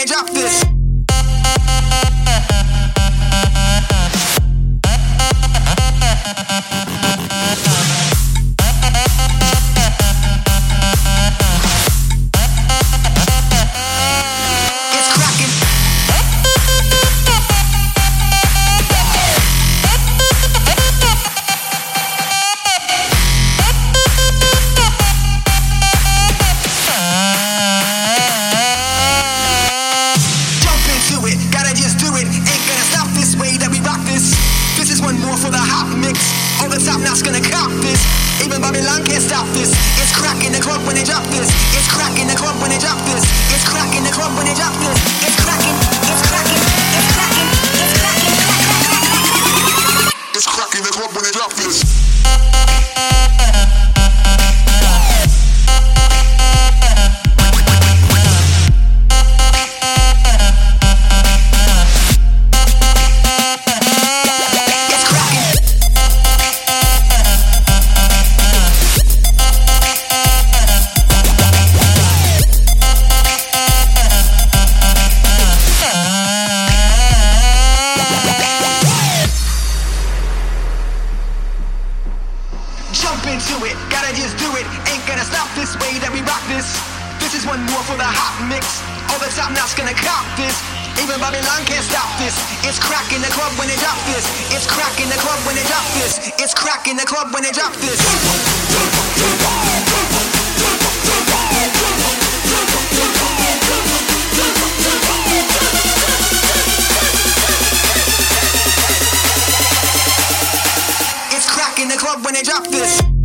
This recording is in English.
they drop this. All the top notch gonna cop this. Even Babylon can't stop this. It's crack in the club when they drop this. It's crack in the club when they drop this. It's crack in the club when they drop this. It's cracking, it's cracking, it's cracking, it's cracking, it's crack in the club when they drop this. Jump into it, gotta just do it. Ain't gonna stop this way that we rock this. This is one more for the hot mix. All the top notch gonna cop this. Even Babylon can't stop this. It's crack in the club when they drop this. It's crack in the club when they drop this. It's crack in the club when they drop this. It's crack in the club when they drop this.